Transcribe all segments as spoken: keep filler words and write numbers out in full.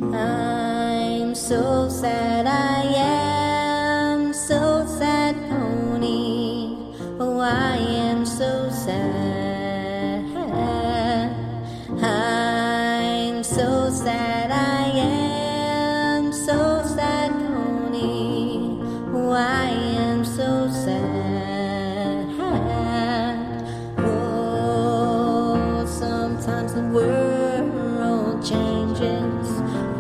I'm so sad, I am so sad, pony. Oh, I am so sad. I'm so sad, I am so sad, pony. Oh, I am so sad. Oh, sometimes the world changes.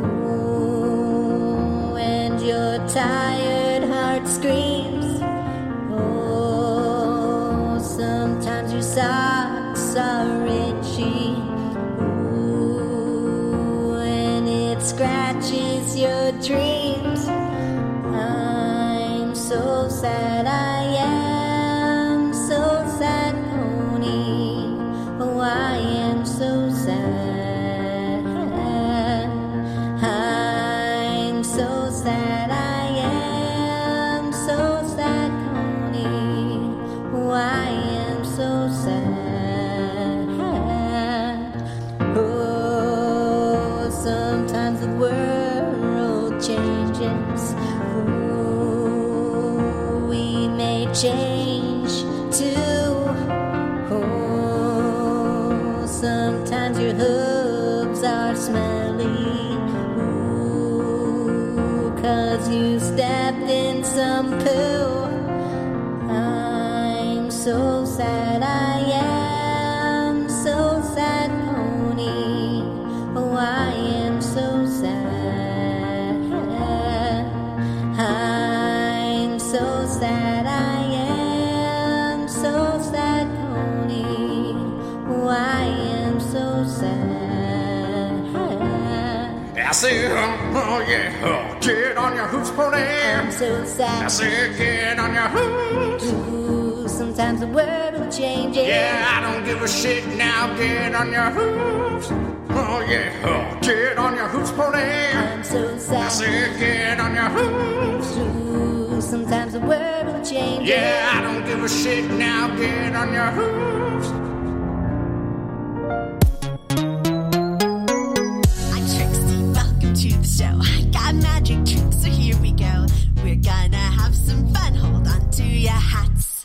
Oh, and your tired heart screams. Oh, sometimes your socks are itchy. Ooh, and it scratches your dreams. I'm so sad, I am so sad, pony. Oh, I am so sad. I'm so sad, I am so sad, pony. Oh, I am so sad. Oh, sometimes the world changes. Oh, we may change too. Oh, sometimes your hooves are smelly. Ooh, 'cause you stepped in some poo. I'm so sad, I am so sad, pony. Oh, I am so sad. I'm so sad, I am so sad, pony. Oh, I am so sad. I say, oh yeah, oh, get on your hoops, pony. I'm so sad. I say, get on your hoops. Ooh, sometimes the world changes. Yeah, I don't give a shit now, get on your hoops. Oh yeah, oh, get on your hoops, pony. I'm so I sad. say, get on your hoops. Ooh, sometimes the world changes. Yeah, I don't give a shit now, get on your hoops.